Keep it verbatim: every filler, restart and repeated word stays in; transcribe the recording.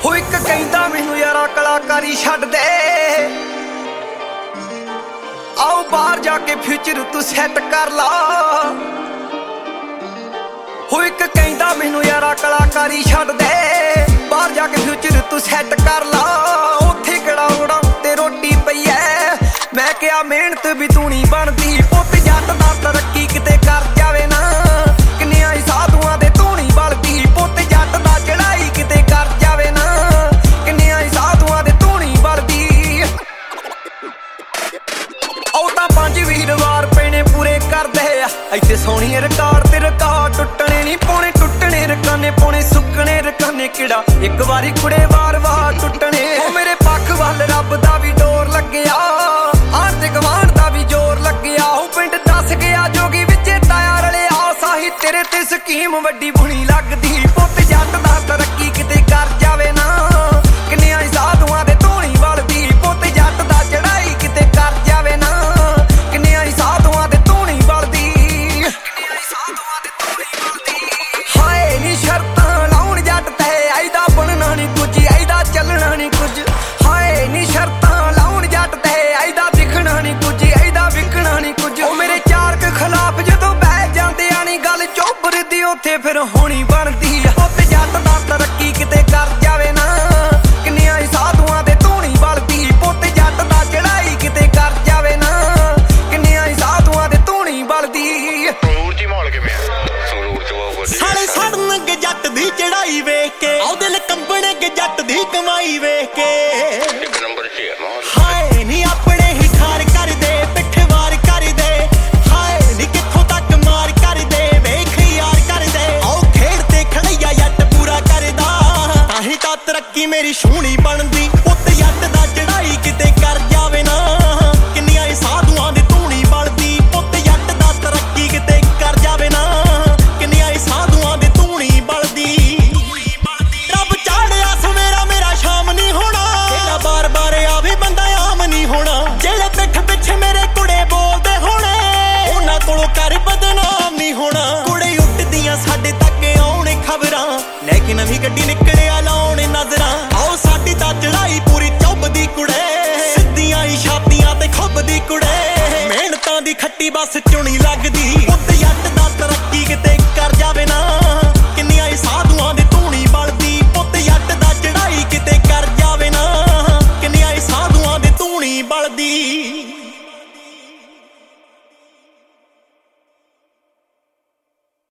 ਹੋ ਇੱਕ ਕਹਿੰਦਾ ਮੈਨੂੰ ਯਾਰਾ ਕਲਾਕਾਰੀ ਛੱਡ ਦੇ, ਆਓ ਬਾਹਰ ਜਾ ਕੇ ਫਿਊਚਰ ਤੂੰ ਸੈੱਟ ਕਰ ਲਾ। ਹੋ ਇੱਕ ਕਹਿੰਦਾ ਮੈਨੂੰ ਯਾਰਾ ਕਲਾਕਾਰੀ ਛੱਡ ਦੇ, ਬਾਹਰ ਜਾ ਕੇ ਫਿਊਚਰ ਤੂੰ ਸੈੱਟ ਕਰ ਲਾ। ਉੱਥੇ ਕਿਹੜਾ ਉੜਾਂ ਤੇ ਰੋਟੀ ਪਈ ਐ, ਮੈਂ ਕਿਹਾ ਮਿਹਨਤ ਵੀ ਤੂੰ ਨਹੀਂ ਬਣਦੀ। ਪੁੱਤ ਜੱਟ ਦਾ ਤਰੱਕੀ ਕਿਤੇ ਕਰ ਜਾਵੇ ਨਾ, ਕਿੰਨਿਆਂ ਹੀ ਸਾਧੂਆਂ ਦੇ ਤੂੰ ਨਹੀਂ ਬਲਦੀ। ਪੁੱਤ ਜੱਟ ਦਾ ਚੜਾਈ ਕਿਤੇ ਕਰ ਜਾਵੇ ਨਾ, ਕਿੰਨਿਆਂ ਹੀ ਸਾਧੂਆਂ ਦੇ ਤੂੰ ਨਹੀਂ ਬਲਦੀ। ਉਹ ਤਾਂ ਪੰਜ ਵੀਰਵਾਰ ਪੈਣੇ ਪੂਰੇ ਕਰਦੇ ਆ, ਇੱਥੇ ਸੋਹਣੀ ਰਿਕਾਰਡ ਤੇ ਰਿਕਾਰਡ ਟੁੱਟਣੇ ਨਹੀਂ ਪਾਉਣੇ, ਟੁੱਟਣੇ ਰਕਾਨੇ ਪਾਉਣੇ, ਸੁੱਕਣੇ ਰਕਾਨੇ ਕਿਹੜਾ ਇੱਕ ਵਾਰੀ ਕੁੜੇ ਵਾਰ ਵਾਰ ਟੁੱਟਣੇ। ਉਹ ਮੇਰੇ ਪੱਖ ਵੱਲ ਰੱਬ ਦਾ ਵੀ ਡੋਰ ਲੱਗਿਆ, ਆਣ ਤੇ ਗਵਾਂਢ ਦਾ ਵੀ ਜ਼ੋਰ ਲੱਗਿਆ। ਉਹ ਪਿੰਡ ਦੱਸ ਗਿਆ ਜੋਗੀ ਵਿੱਚੇ ਤਾਇਆ ਰਲਿਆ, ਸਾਹੀ ਤੇਰੇ ਤੇ ਸਕੀਮ ਵੱਡੀ ਬੁਣੀ ਲੱਗਦੀ। ਪੁੱਤ ਜੱਟ ਦਾ ਤਰੱਕੀ ਕਿਤੇ ਕਰ ਜਾਵੇ ਨਾ, ਕਿੰਨਿਆਂ ਹੀ ਸਾਧੂਆਂ ਦੇ ਤੂੰ ਨਹੀਂ ਬਲਦੀ। ਪੁੱਤ ਜੱਟ ਦਾ ਚੜਾਈ ਕਿਤੇ ਕਰ ਜਾਵੇ ਨਾ, ਕਿੰਨਿਆਂ ਹੀ ਸਾਧੂਆਂ ਦੇ ਤੂੰ ਨਹੀਂ ਬਲਦੀ। ਹਾਏ ਨੀ ਸ਼ਰਤਾਂ ਲਾਉਣ ਜੱਟ ਤੇ ਆਈਦਾ ਬਣਨਾ ਨੀ ਕੁਝ, ਆਈਦਾ ਚੱਲਣਾ ਨੀ ਕੁਝ। ਹਾਏ ਨੀ ਸ਼ਰਤਾਂ ਲਾਉਣ ਜੱਟ ਤੇ ਆਈਦਾ ਦਿਖਣਾ ਨੀ ਕੁਝ, ਆਈਦਾ ਵਿਕਣਾ ਨੀ ਕੁਝ। ਉਹ ਮੇਰੇ ਚਾਰ ਕੇ ਖਿਲਾਫ ਜਦੋਂ ਬਹਿ ਜਾਂਦੇ ਆ ਨੀ ਗੱਲ ਚੋਬਰ ਦੀ, ਉੱਥੇ ਫਿਰ ਹੋਣੀ ਬਣਦੀ ਆ। ਪੁੱਤ ਜੱਟ ਦਾ ਤਰੱਕੀ ਕਿਤੇ ਕਰ ਜਾਵੇ ਨਾ, ਕਿੰਨਿਆਂ ਹੀ ਸਾਧੂਆਂ ਦੇ ਤੂੰ ਨਹੀਂ ਬਲਦੀ। ਪੁੱਤ ਜੱਟ ਦਾ ਚੜਾਈ ਕਿਤੇ ਕਰ ਜਾਵੇ ਨਾ, ਕਿੰਨਿਆਂ ਹੀ ਸਾਧੂਆਂ ਦੇ ਤੂੰ ਨਹੀਂ ਬਲਦੀ। ਸਾਲੇ ਸੜਨਗੇ ਜੱਟ ਦੀ ਚੜਾਈ ਵੇਖ ਕੇ, ਆਉ ਦਿਲ ਕੰਬਣਗੇ ਜੱਟ ਦੀ ਕਮਾਈ ਵੇਖ ਕੇ। ਇੱਕ ਨੰਬਰ ਤੇ ਹਾਏ ਨੀ ਆਪਣੇ ਹੀ ਠਾਰ ਕਰਦੇ, ਪਿੱਠ ਵਾਰ ਕਰਦੇ। ਹਾਏ ਨੀ ਕਿੱਥੋਂ ਤੱਕ ਮਾਰ ਕਰਦੇ, ਵੇਖ ਯਾਰ ਕਰਦੇ। ਆਓ ਖੇਡ ਤੇ ਖੜਿਆ ਜੱਟ ਪੂਰਾ ਕਰਦਾ, ਤਾਹੀਂ ਤਾਂ ਤਰੱਕੀ ਮੇਰੀ ਸੋਹਣੀ ਬਣਦੀ। ਪੁੱਤ ਜੱਟ ਦਾ ਚੜਾਈ ਕਿਤੇ ਕਰ ਜਾਵੇ ਨਾ, ਕਿੰਨੀਆਂ ਹੀ ਸਾਧੂਆਂ ਦੀ ਤੂੰ ਨਹੀਂ ਬਲਦੀ। ਪੁੱਤ ਜੱਟ ਦਾ ਤਰੱਕੀ ਕਿਤੇ ਕਰ ਜਾਵੇ ਨਾ, ਕਿੰਨੀਆਂ ਹੀ ਸਾਧੂਆਂ ਦੀ ਤੂੰ ਨਹੀਂ ਬਲਦੀ। ਰੱਬ ਚਾੜਿਆ ਸਵੇਰਾ ਮੇਰਾ ਸ਼ਾਮ ਨਹੀਂ ਹੋਣਾ, ਜਿਹੜਾ ਬਾਰ ਬਾਰ ਆਵੇ ਬੰਦਾ ਆਮ ਨਹੀਂ ਹੋਣਾ। ਜਿਹੜੇ ਪਿੱਠ ਪਿੱਛੇ ਮੇਰੇ ਕੁੜੇ ਬੋਲਦੇ ਹੋਣੇ, ਉਹਨਾਂ ਕੋਲੋਂ ਕਰ ਬਦਨਾਮ ਨਹੀਂ ਹੋਣਾ। ਕੁੜੇ ਉੱਡਦੀਆਂ ਸਾਡੇ ਤੱਕ ਆਉਣੇ ਖਬਰਾਂ, ਲੈ ਕੇ ਨਵੀਂ ਗੱਡੀ ਨਿਕਲਿਆ ਲਾਉਣ ਨਜ਼ਰਾਂ। ਆਓ ਸਾਡੀ ਤਾਂ ਚੜਾਈ ਪੂਰੀ ਚੁੱਭਦੀ ਕੁੜੇ, ਸਿੱਧੀਆਂ ਹੀ ਛਾਤੀਆਂ ਤੇ ਖੁੱਬਦੀ ਕੁੜੇ। ਮਿਹਨਤਾਂ ਦੀ ਖੱਟੀ ਬਸ ਚੁਣੀ ਲੱਗਦੀ। ਪੁੱਤ ਜੱਟ ਦਾ ਤਰੱਕੀ ਕਿਤੇ ਕਰ ਜਾਵੇ ਨਾ, ਕਿੰਨੀਆਂ ਹੀ ਸਾਧੂਆਂ ਦੀ ਤੂੰ ਨਹੀਂ ਬਲਦੀ। ਪੁੱਤ ਜੱਟ ਦਾ ਚੜਾਈ ਕਿਤੇ ਕਰ ਜਾਵੇ ਨਾ, ਕਿੰਨੀਆਂ ਹੀ ਸਾਧੂਆਂ ਦੀ ਤੂੰ ਨਹੀਂ ਬਲਦੀ।